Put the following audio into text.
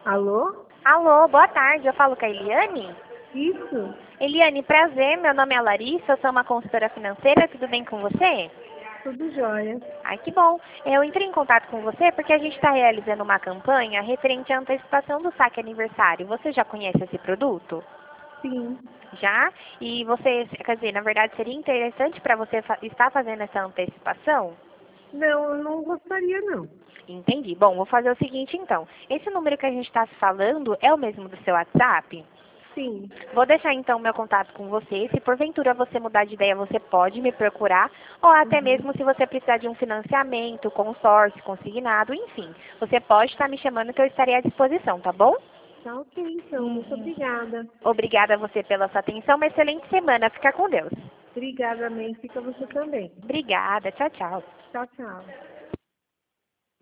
Alô? Alô, boa tarde. Eu falo com a Eliane? Isso? Eliane, prazer. Meu nome é Larissa, eu sou uma consultora financeira. Tudo bem com você? Tudo jóia. Ai, que bom. Eu entrei em contato com você porque a gente está realizando uma campanha referente à antecipação do saque aniversário. Você já conhece esse produto? Sim. Já? E você, quer dizer, na verdade seria interessante para você estar fazendo essa antecipação? Não, eu não gostaria não. Entendi. Bom, vou fazer o seguinte então. Esse número que a gente está falando é o mesmo do seu WhatsApp? Sim. Vou deixar então meu contato com você. Se porventura você mudar de ideia, você pode me procurar. Ou até mesmo se você precisar de um financiamento, consórcio, consignado, enfim. Você pode estar me chamando que eu estarei à disposição, tá bom? Tá ok, então. Muito obrigada. Obrigada a você pela sua atenção. Uma excelente semana. Fica com Deus. Obrigada, mãe. Fica você também. Obrigada. Tchau, tchau. Tchau, tchau.